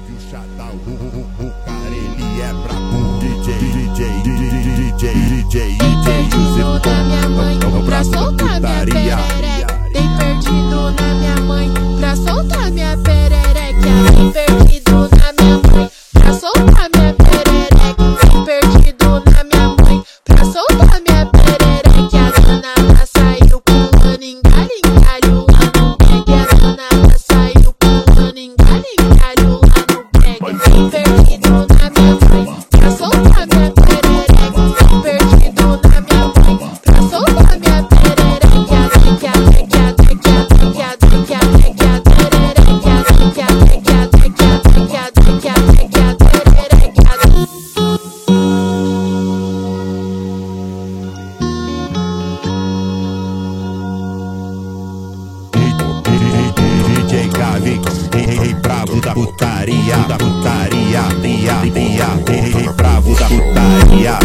O cara ele é brabo. DJ Perdido da minha mãe pra soltar minha perereca. Tem perdido na minha mãe pra soltar minha perereca. Tem perdido na minha mãe pra soltar minha perereca. Tem perdido na minha mãe pra soltar minha perereca. A dona saiu pulando em galho lá no pegue. A dona saiu pulando em galho lá no pegue. Tem perdido na minha mãe pra soltar minha perereca. Tem perdido na minha mãe pra soltar minha perereca. DJ Gavix, rei bravo da putaria, rei bravo da putaria.